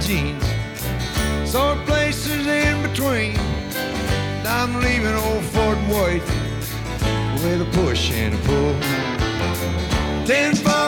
jeans. Sore places in between. And I'm leaving old Fort Worth with a push and a pull. 10 for